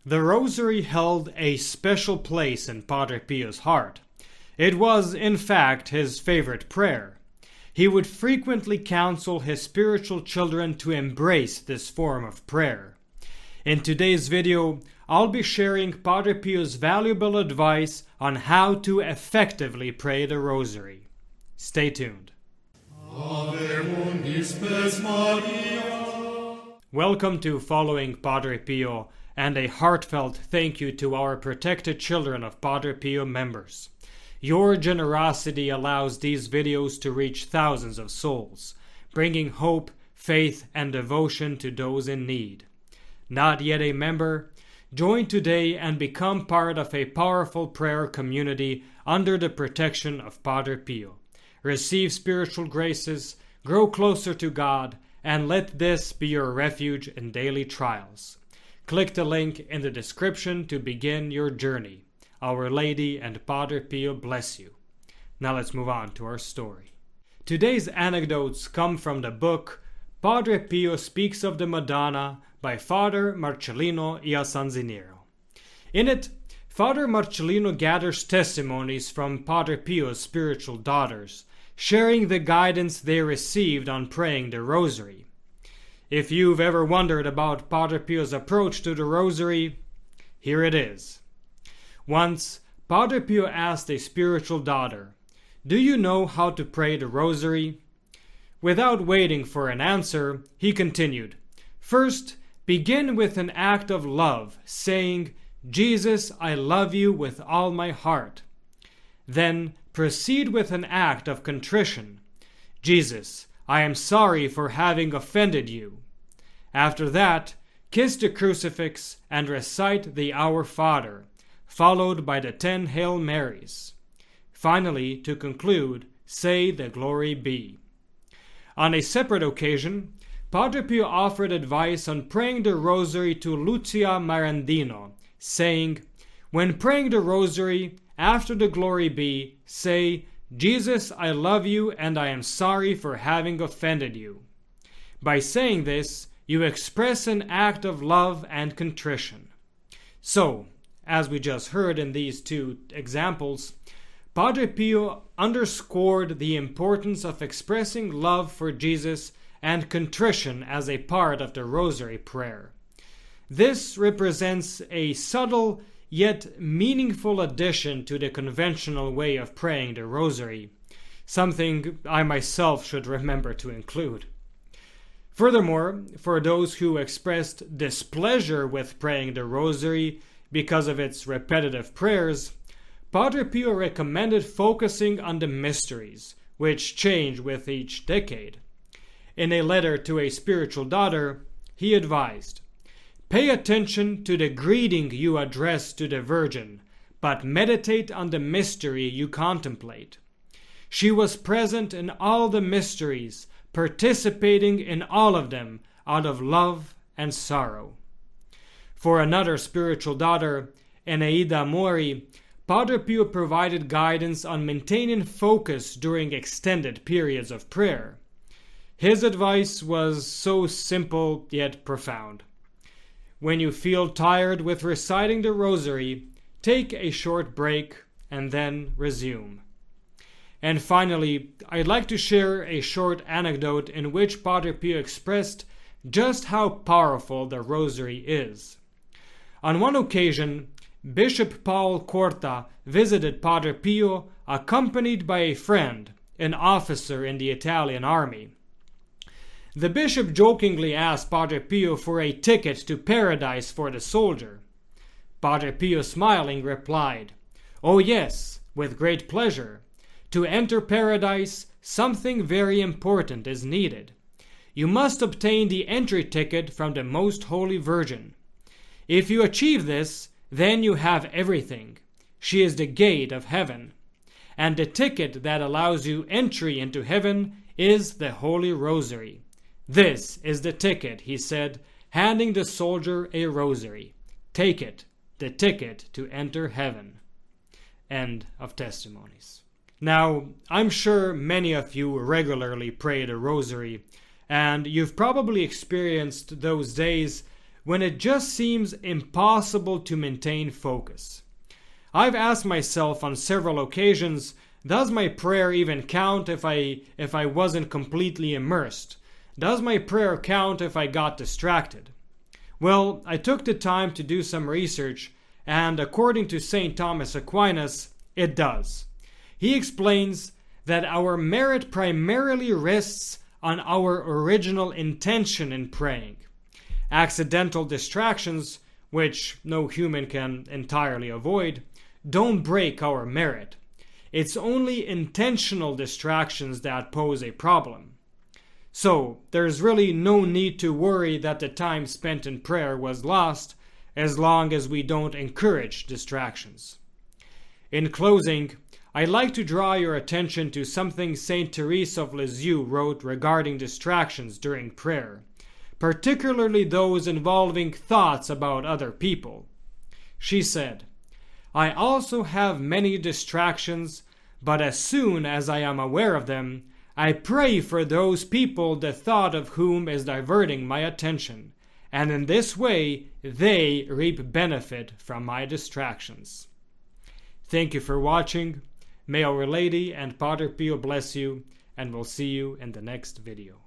The Rosary held a special place in Padre Pio's heart. It was, in fact, his favorite prayer. He would frequently counsel his spiritual children to embrace this form of prayer. In today's video, I'll be sharing Padre Pio's valuable advice on how to effectively pray the Rosary. Stay tuned. Welcome to Following Padre Pio, and a heartfelt thank you to our protected children of Padre Pio members. Your generosity allows these videos to reach thousands of souls, bringing hope, faith, and devotion to those in need. Not yet a member? Join today and become part of a powerful prayer community under the protection of Padre Pio. Receive spiritual graces, grow closer to God, and let this be your refuge in daily trials. Click the link in the description to begin your journey. Our Lady and Padre Pio bless you. Now let's move on to our story. Today's anecdotes come from the book Padre Pio Speaks of the Madonna by Father Marcellino Iasanziniero. In it, Father Marcellino gathers testimonies from Padre Pio's spiritual daughters, sharing the guidance they received on praying the Rosary. If you've ever wondered about Padre Pio's approach to the Rosary, here it is. Once, Padre Pio asked a spiritual daughter, "Do you know how to pray the Rosary?" Without waiting for an answer, he continued, "First, begin with an act of love, saying, 'Jesus, I love you with all my heart.' Then proceed with an act of contrition. 'Jesus, I am sorry for having offended you.' After that, kiss the crucifix and recite the Our Father, followed by the 10 Hail Marys. Finally, to conclude, say the Glory Be." On a separate occasion, Padre Pio offered advice on praying the Rosary to Lucia Marandino, saying, "When praying the Rosary, after the Glory Be, say, 'Jesus, I love you and I am sorry for having offended you.' By saying this, you express an act of love and contrition." So, as we just heard in these two examples, Padre Pio underscored the importance of expressing love for Jesus and contrition as a part of the Rosary prayer. This represents a subtle yet meaningful addition to the conventional way of praying the Rosary, something I myself should remember to include. Furthermore, for those who expressed displeasure with praying the Rosary because of its repetitive prayers, Padre Pio recommended focusing on the mysteries, which change with each decade. In a letter to a spiritual daughter, he advised, "Pay attention to the greeting you address to the Virgin, but meditate on the mystery you contemplate. She was present in all the mysteries, participating in all of them out of love and sorrow." For another spiritual daughter, Eneida Mori, Padre Pio provided guidance on maintaining focus during extended periods of prayer. His advice was so simple yet profound. When you feel tired with reciting the Rosary, take a short break and then resume. And finally, I'd like to share a short anecdote in which Padre Pio expressed just how powerful the Rosary is. On one occasion, Bishop Paul Corta visited Padre Pio accompanied by a friend, an officer in the Italian army. The bishop jokingly asked Padre Pio for a ticket to paradise for the soldier. Padre Pio, smiling, replied, "Oh yes, with great pleasure. To enter paradise, something very important is needed. You must obtain the entry ticket from the Most Holy Virgin. If you achieve this, then you have everything. She is the gate of heaven. And the ticket that allows you entry into heaven is the Holy Rosary. This is the ticket," he said, handing the soldier a rosary. "Take it, the ticket to enter heaven." End of testimonies. Now, I'm sure many of you regularly pray the Rosary, and you've probably experienced those days when it just seems impossible to maintain focus. I've asked myself on several occasions, does my prayer even count if I wasn't completely immersed? Does my prayer count if I got distracted? Well, I took the time to do some research, and according to St. Thomas Aquinas, it does. He explains that our merit primarily rests on our original intention in praying. Accidental distractions, which no human can entirely avoid, don't break our merit. It's only intentional distractions that pose a problem. So, there's really no need to worry that the time spent in prayer was lost, as long as we don't encourage distractions. In closing, I'd like to draw your attention to something Saint Therese of Lisieux wrote regarding distractions during prayer, particularly those involving thoughts about other people. She said, "I also have many distractions, but as soon as I am aware of them, I pray for those people the thought of whom is diverting my attention, and in this way they reap benefit from my distractions." Thank you for watching. May Our Lady and Padre Pio bless you, and we'll see you in the next video.